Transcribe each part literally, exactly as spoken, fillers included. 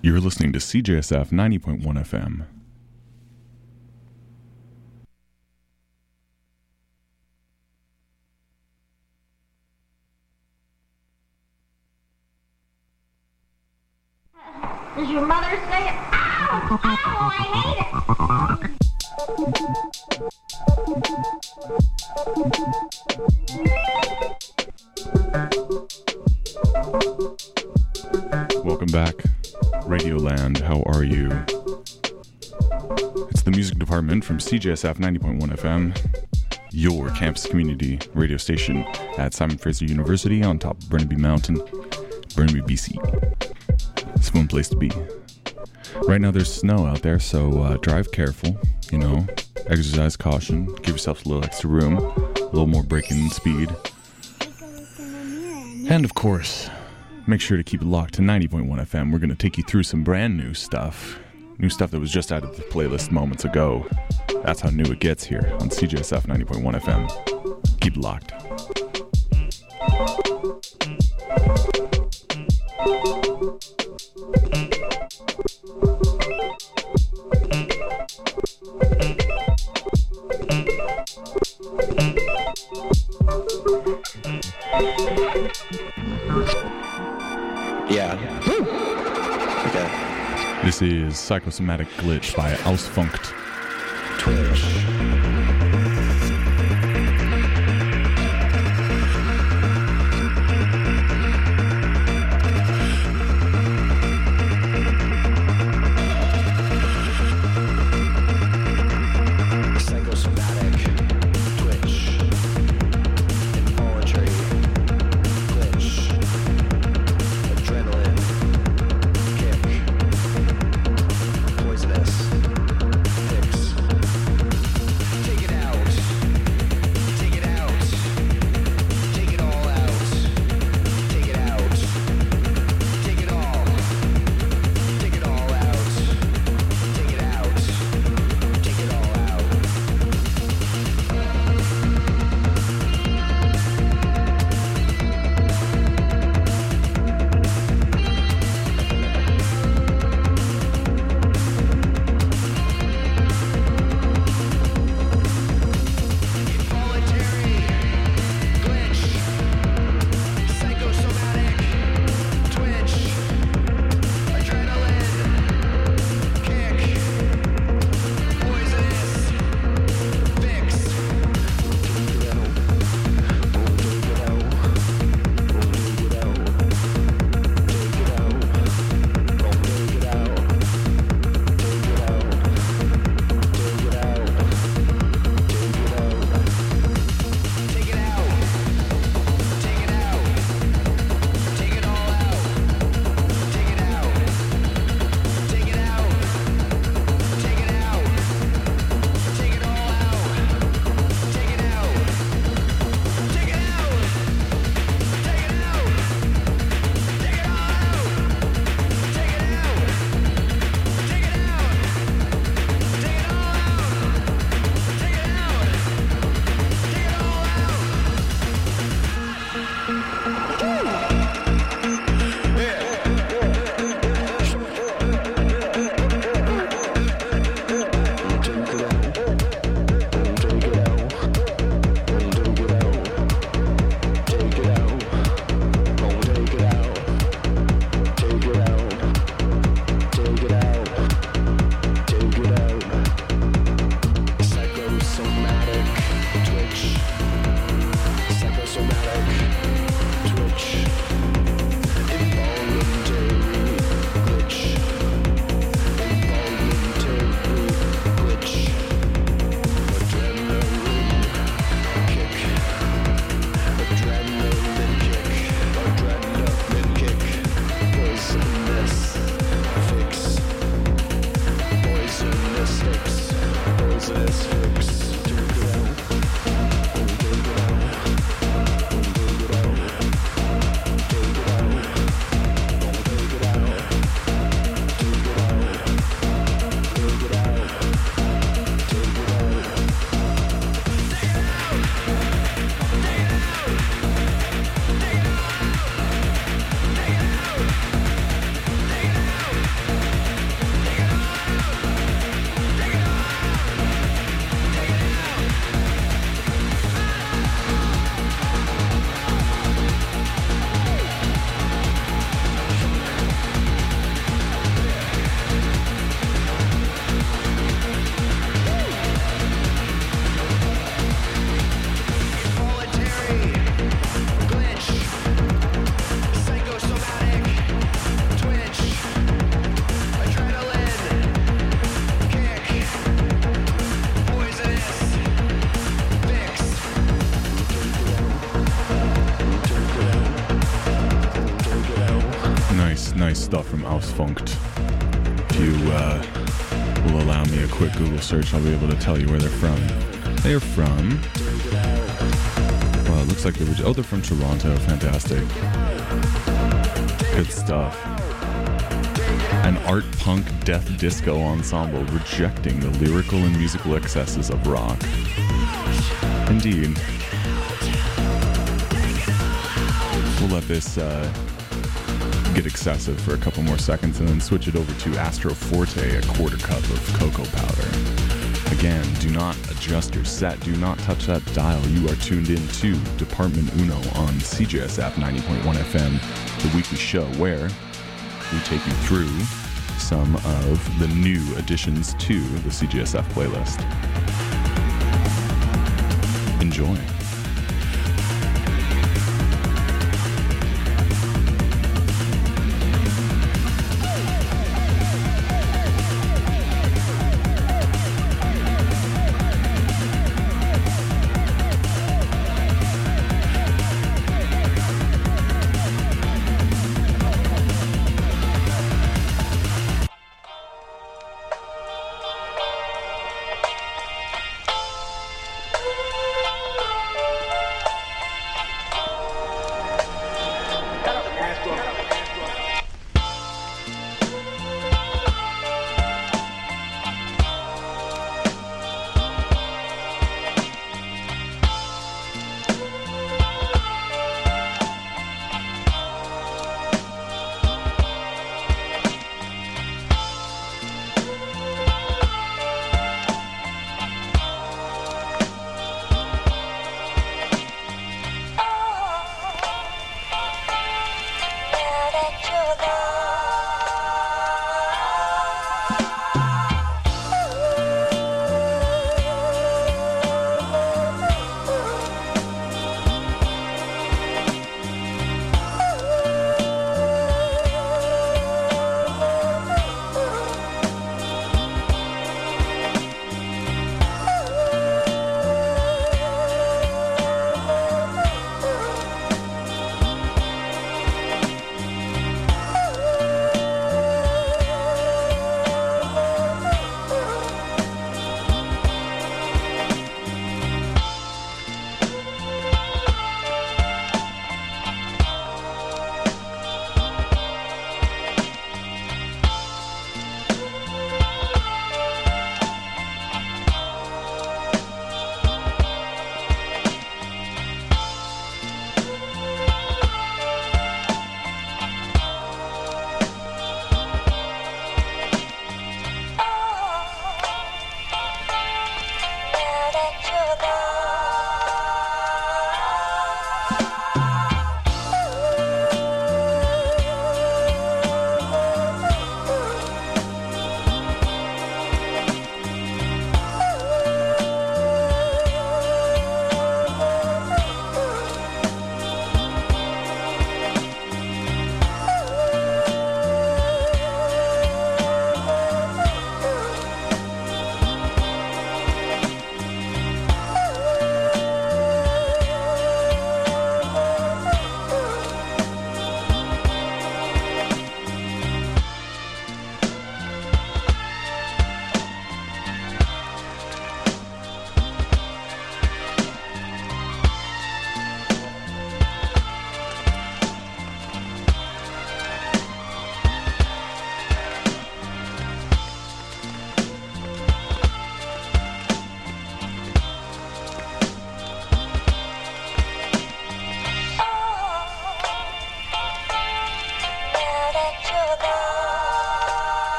You're listening to C J S F ninety point one F M. Does your mother say it? Ow! Ow! I hate it! Welcome back, Radioland. How are you? It's the music department from C J S F ninety point one F M, your campus community radio station at Simon Fraser University on top of Burnaby Mountain, Burnaby, B C. It's a fun place to be. Right now there's snow out there, so uh, drive careful, you know, exercise caution, give yourself a little extra room, a little more braking speed. And of course, make sure to keep it locked to ninety point one F M. We're going to take you through some brand new stuff. New stuff that was just out of the playlist moments ago. That's how new it gets here on C J S F ninety point one F M. Keep it locked. Yeah. Okay. This is Psychosomatic Glitch by Ausfunkt. Twitch. funked. If you uh, will allow me a quick Google search, I'll be able to tell you where they're from. They're from... Well, it looks like they were... Oh, they're from Toronto. Fantastic. Good stuff. An art punk death disco ensemble rejecting the lyrical and musical excesses of rock. Indeed. We'll let this uh, get excessive for a couple more seconds and then switch it over to Astro Forte, a quarter cup of cocoa powder. Again, do not adjust your set. Do not touch that dial. You are tuned in to Department Uno on C J S F ninety point one F M, the weekly show where we take you through some of the new additions to the C J S F playlist. Enjoy.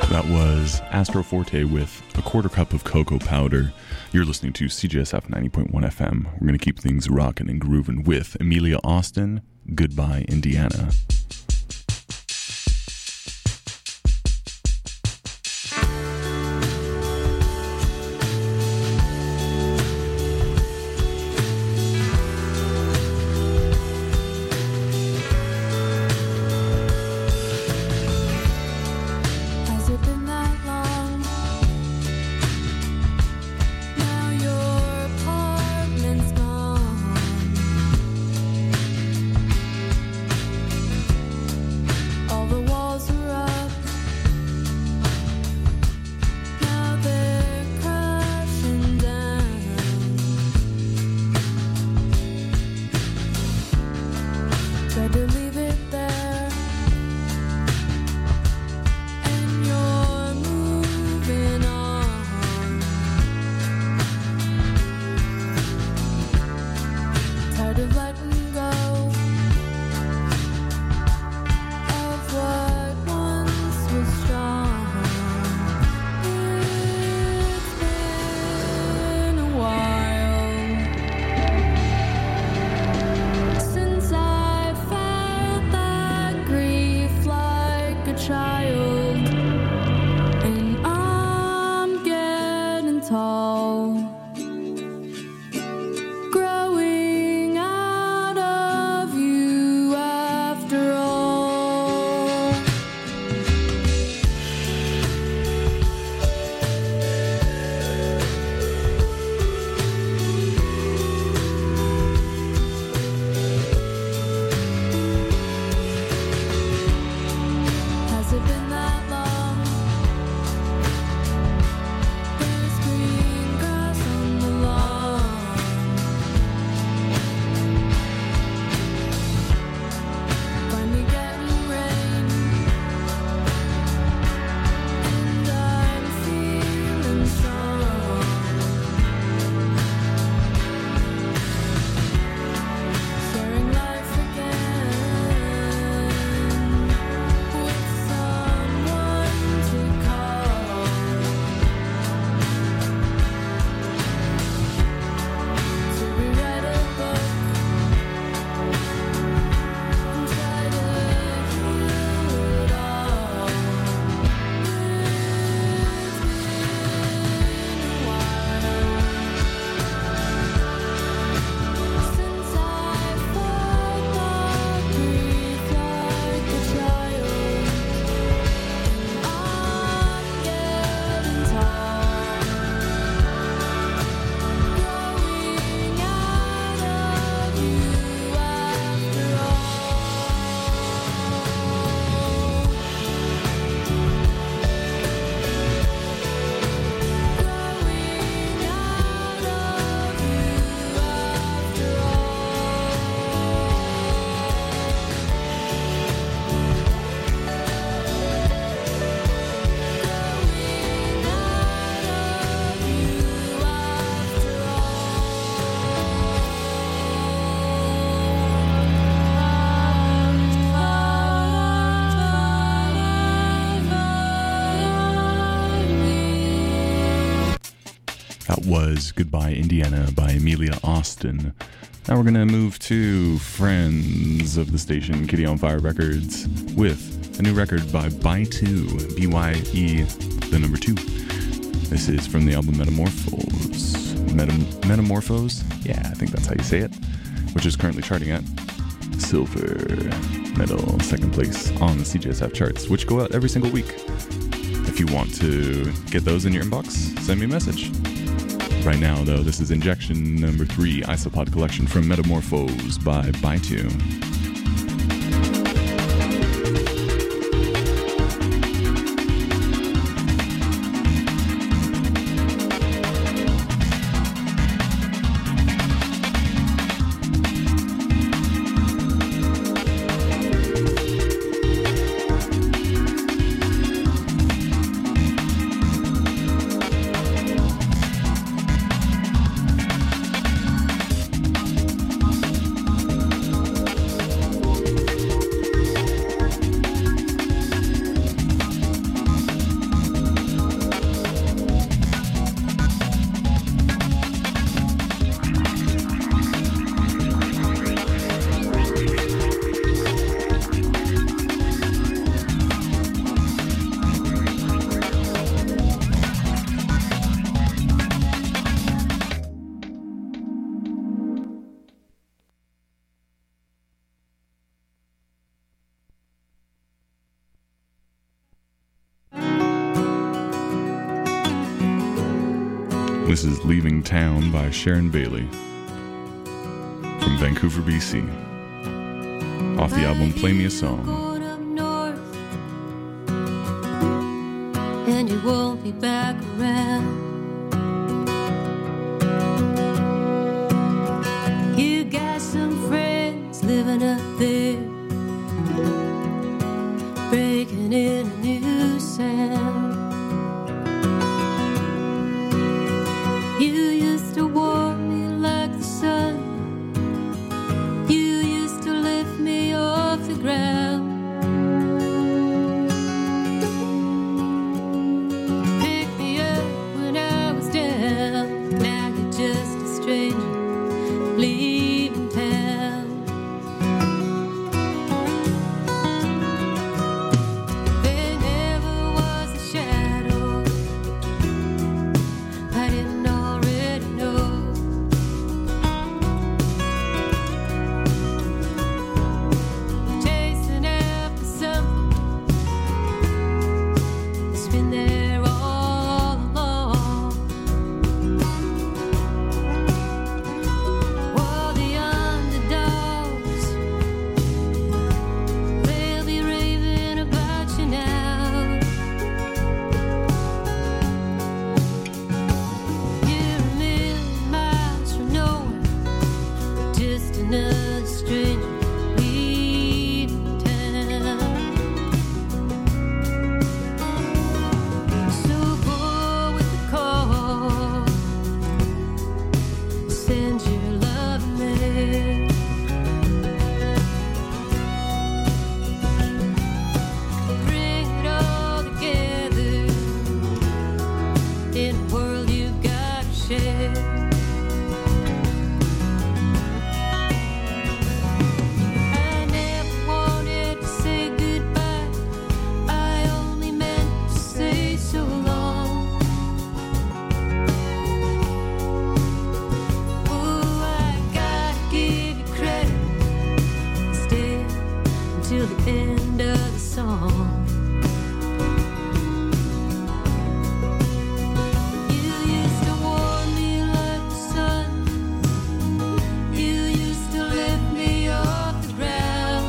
That was Astro Forte with A Quarter Cup of Cocoa Powder. You're listening to C J S F ninety point one F M. We're going to keep things rocking and grooving with Amelia Austin, Goodbye Indiana. Was Goodbye Indiana by Amelia Austin. Now we're going to move to friends of the station, Kitty on Fire Records, with a new record by By Two, B Y E, the number two. This is from the album Metamorphose. Metam- Metamorphose? Yeah, I think that's how you say it. Which is currently charting at silver medal, second place on the C J S F charts, which go out every single week. If you want to get those in your inbox, send me a message. Right now, though, this is Injection number three, Isopod Collection from Metamorphose by By Two. This is Leaving Town by Sharon Bailey from Vancouver, B C, off the album Play Me a Song. And you won't be back around. You got some friends living up there, breaking in a new sound. You used to warm me like the sun. You used to lift me off the ground. Pick me up when I was down. Now you're just a stranger leaving town. There never was a shadow I didn't already know. Chasing after something that's been there all along. Well, the underdogs, they'll be raving about you now. You're a million miles from nowhere, just another stranger leaving town. So go with the call, send your love mail. Bring it all together in a world you gotta share. I never wanted to say goodbye. I only meant to say so long. Oh, I gotta give you credit. Stay until the end of the song. You used to warm me like the sun. You used to lift me off the ground.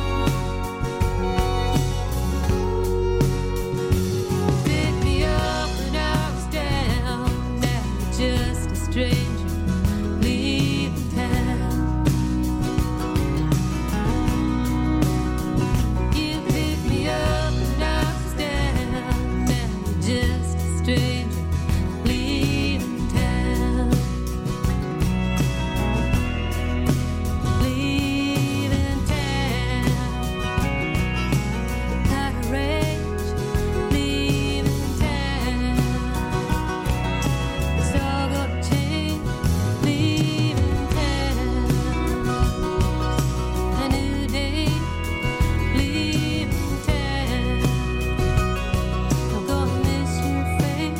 Pick me up when I was down. Now you're just a stranger leaving town. You pick me up when I was down. Now you're just a stranger leaving town. Leaving town. Out of range, leaving town. It's all gonna change, leaving town. A new day, leaving town. I'm gonna miss your face.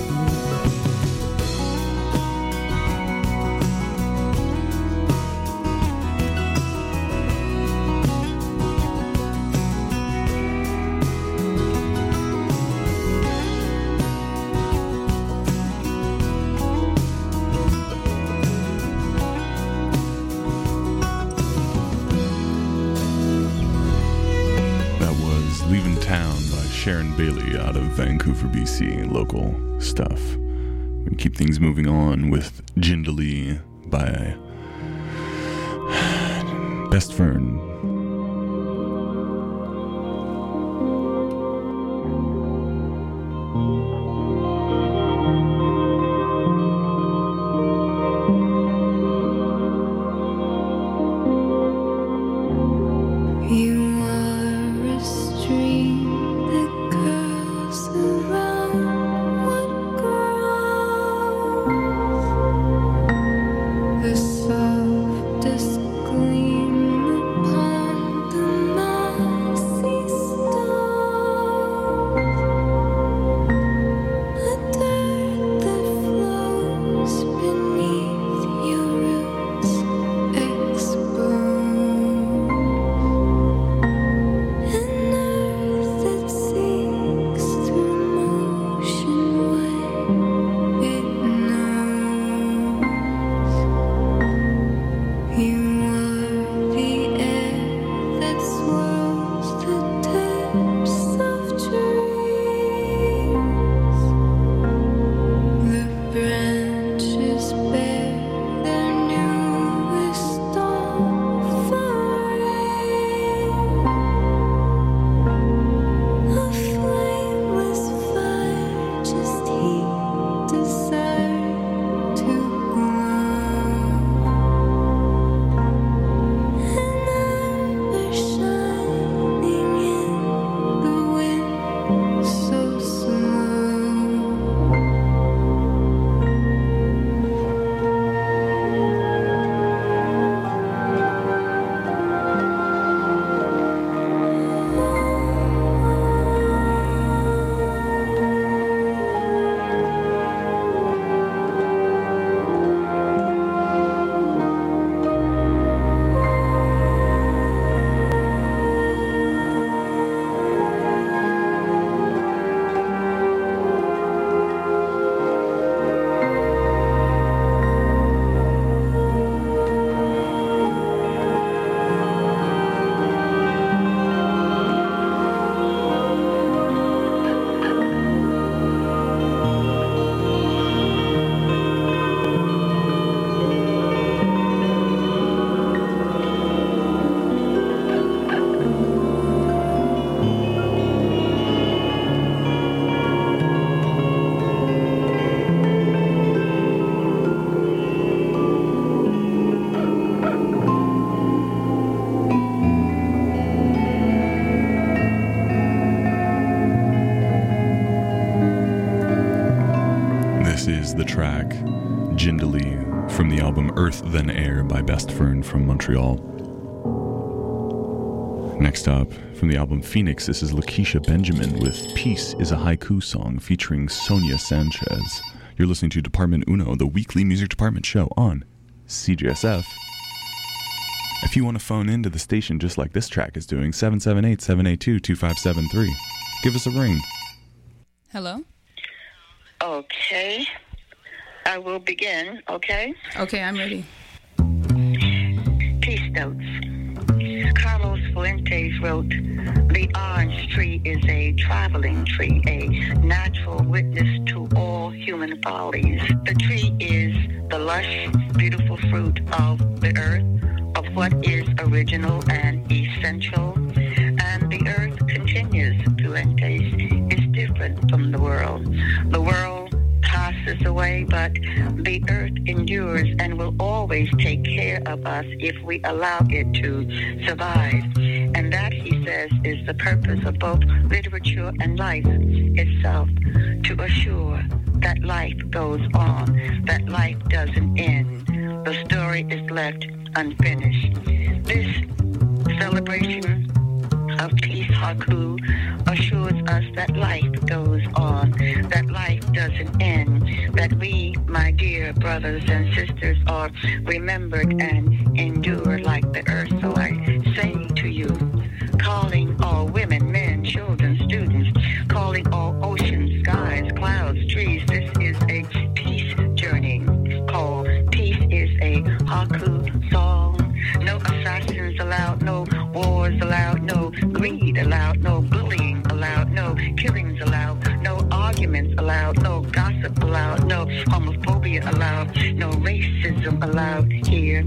That was Leaving Town by Sharon Bailey out of Vancouver, B C. Local stuff. We're gonna keep things moving on with Jindalee by Best Fern. You are a stream that curls around what grows. The softest gleam upon This is the track Jindali from the album Earth Then Air by Best Fern from Montreal. Next up, from the album Phoenix, this is Lakeisha Benjamin with Peace is a Haiku Song featuring Sonia Sanchez. You're listening to Department Uno, the weekly music department show on C J S F. If you want to phone into the station just like this track is doing, seven seven eight, seven eight two, two five seven three. Give us a ring. Hello? Okay. I will begin, okay? Okay, I'm ready. Peace notes. Carlos Fuentes wrote, "The orange tree is a traveling tree, a natural witness to all human follies. The tree is the lush, beautiful fruit of the earth, of what is original and essential. And the earth continues, Fuentes, is different from the world. The world passes away, but the earth endures and will always take care of us if we allow it to survive. And that," he says, "is the purpose of both literature and life itself, to assure that life goes on, that life doesn't end. The story is left unfinished." This celebration of peace haiku assures us that life goes on, that life doesn't end, that we, my dear brothers and sisters, are remembered and endure like the earth. So I say to you, calling all women, men, children, students, calling all oceans, skies, clouds, trees, this is a peace journey called Peace is a haiku song. No assassins allowed, no wars allowed, no greed allowed, no bullying allowed, no killings allowed, no arguments allowed, no gossip allowed, no homophobia allowed, no racism allowed here.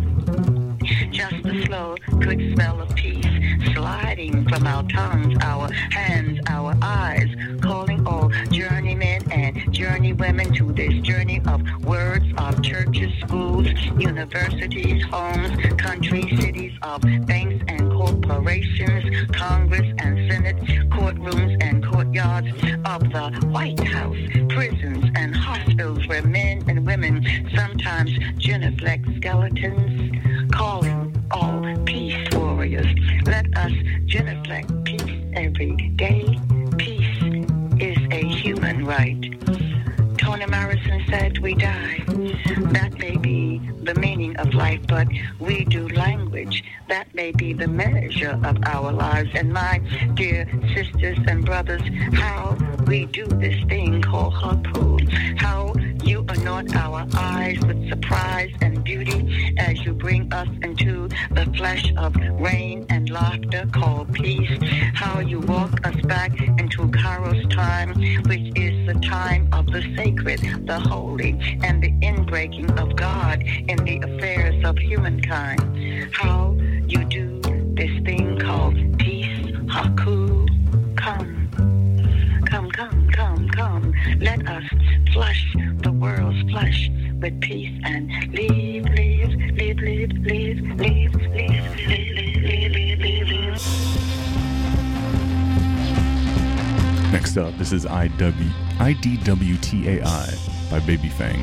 Just the slow, good smell of peace sliding from our tongues, our hands, our eyes, calling all journeymen and journeywomen to this journey of words of churches, schools, universities, homes, countries, cities, of banks and corporations, Congress and Senate, courtrooms and courtyards of the White House, prisons and hospitals where men and women, sometimes genuflect skeletons, calling all peace warriors. Let us genuflect peace every day. Peace is a human right. Toni Morrison said we die. That may be the meaning of life, but we do language. That may be the measure of our lives. And my dear sisters and brothers, how we do this thing called haiku, how you anoint our eyes with surprise and beauty as you bring us into the flesh of rain and laughter called peace, how you walk us back into Kairos time, which is the time of the sacred, the holy, and the inbreaking of God in the affairs of humankind, how you do this thing called peace haiku. Come, come, come, come, come. Let us flush the world's flesh with peace and leave, leave, leave, leave, leave, leave, leave, leave, leave, leave, leave, leave. Next up, this is I W I D W T A I by Baby Fang.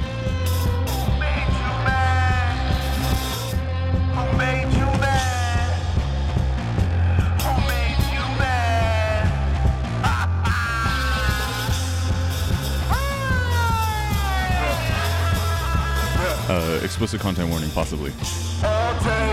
Uh, explicit content warning, possibly. All day.